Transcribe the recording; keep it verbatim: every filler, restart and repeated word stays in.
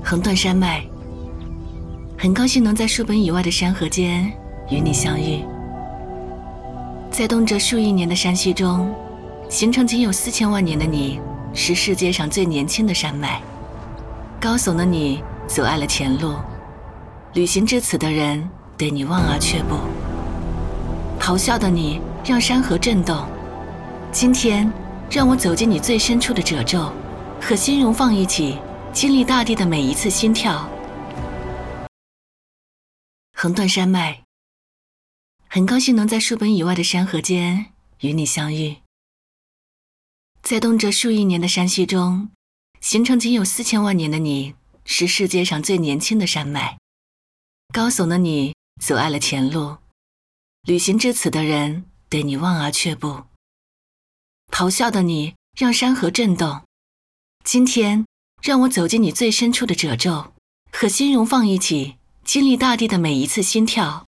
横断山脉，很高兴能在数本以外的山河间与你相遇。在动辄数亿年的山系中，形成仅有四千万年的你，是世界上最年轻的山脉。高耸的你阻碍了前路，旅行至此的人对你望而却步。咆哮的你让山河震动。今天，让我走进你最深处的褶皱，和心融放一起，经历大地的每一次心跳。横断山脉，很高兴能在数本以外的山河间与你相遇。在动辄数亿年的山系中，形成仅有四千万年的你，是世界上最年轻的山脉。高耸的你阻碍了前路，旅行至此的人对你望而却步。咆哮的你让山河震动。今天，让我走进你最深处的褶皱，和心融放一起，经历大地的每一次心跳。